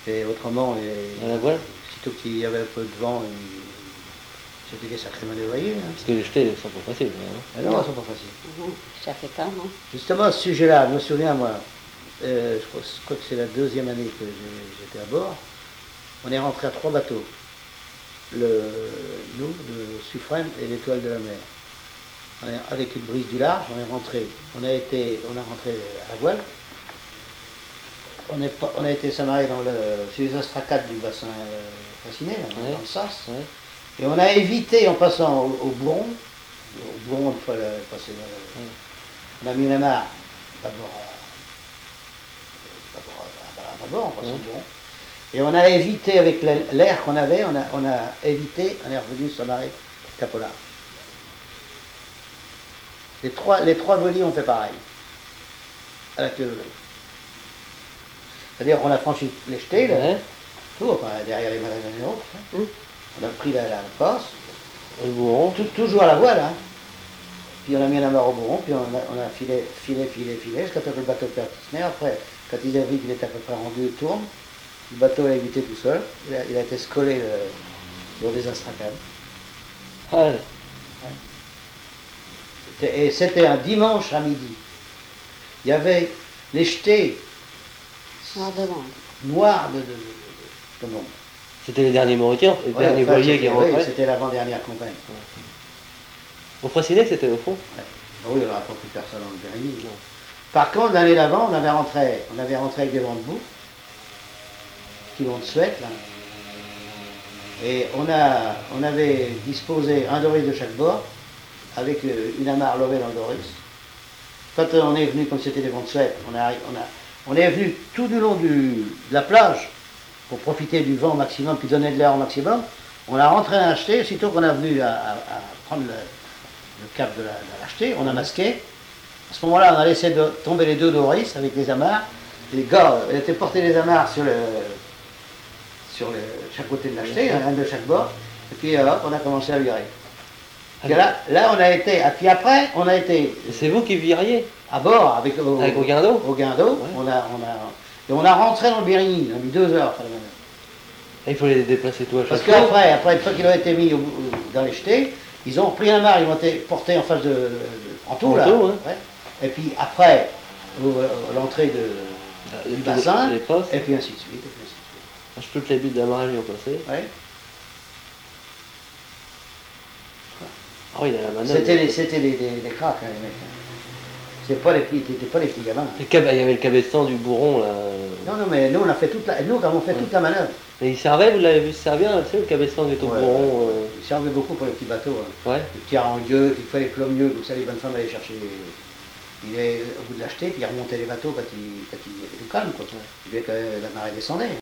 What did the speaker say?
Et autrement, À la voile? sitôt qu'il y avait un peu de vent, c'était sacrément dévoyé. Hein. Parce que les jetés ne sont pas faciles. Hein. Ah non, elles sont pas faciles. Ça fait quand, non? Justement, à ce sujet-là, je me souviens, moi, je crois que c'est la deuxième année que j'étais à bord. On est rentré à 3 bateaux. Nous, le Suffren et l'Étoile de la mer. Avec une brise du large, on est rentré. On a rentré à la voile. On a été s'amarrer sur les astracades du bassin fasciné, là, dans le sas. Ouais. Et on a évité, en passant au Bourron, une fois passé, on a mis la mare d'abord à bord, en passant au Bourron. Et on a évité, avec l'air qu'on avait, on est revenu s'amarrer Cap-au-Large. Les trois voiliers ont fait pareil, à la queue. C'est-à-dire qu'on a franchi les jetés, là, tout, enfin, derrière les magasins et autres. Hein. On a pris la passe, Le Bourron. toujours à la voile. Hein. Puis on a mis la mare au Bourron, puis on a filé, jusqu'à ce que le bateau pertissait. Après, quand ils avaient vu qu'il était à peu près rendu, tourne, le bateau a évité tout seul. Il a été scollé sur des astracades. Ah, Et c'était un dimanche à midi. Il y avait les jetés Noir de monde. noirs de monde. c'était les derniers Mauritiens, les derniers voiliers qui rentraient. Oui, c'était l'avant-dernière compagnie. Au Fraissinet, c'était au fond. Ouais. Oui, il n'y aura pas plus personne dans le Périgny. Par contre, l'année d'avant, on avait rentré avec des vents de boue, qui vont de Suède, là. Et on avait disposé un doris de chaque bord, avec une amarre levée dans le doris. Quand on est venu, comme c'était des vents de Suède, on est venu tout du long de la plage pour profiter du vent au maximum, puis donner de l'air au maximum. On a rentré à l'acheter, aussitôt qu'on a venu à prendre le cap de la jetée, on a masqué. À ce moment-là, on a laissé tomber les deux doris avec les amarres. Les gars étaient portés les amarres sur chaque côté de la jetée, un de chaque bord. Et puis hop, on a commencé à virer. Et là, on a été, et puis après, on a été Et c'est vous qui viriez à bord avec au guindeau? au guindeau. Ouais. Et on a rentré dans le Bérigny, on a mis 2 heures. Et il faut les déplacer tout à chaque Parce fois. qu'après, une fois qu'ils ont été mis dans les jetés, ils ont repris la mare, ils ont été portés en face en tout, là. Ouais. Ouais. Et puis après, l'entrée du bassin, les postes. et puis ainsi de suite. Toutes les buts d'amarrage y ont passé. Ouais. Ah oui, il a la manœuvre. C'était des cracks, hein, les mecs. C'était pas les petits gamins. Il y avait le cabestan du Bourron là. Non, mais nous, on a fait toute la manœuvre. Et il servait, vous l'avez vu se servir, tu sais, le cabestan du au Bourron. Il servait beaucoup pour les petits bateaux. Hein. Ouais. Les petits harangueux, il fallait les plomieux, comme ça les bonnes femmes allaient chercher. Il est au bout de l'acheter, puis il remontait les bateaux quand il était tout calme, quoi. Il voulait que la marée descendait.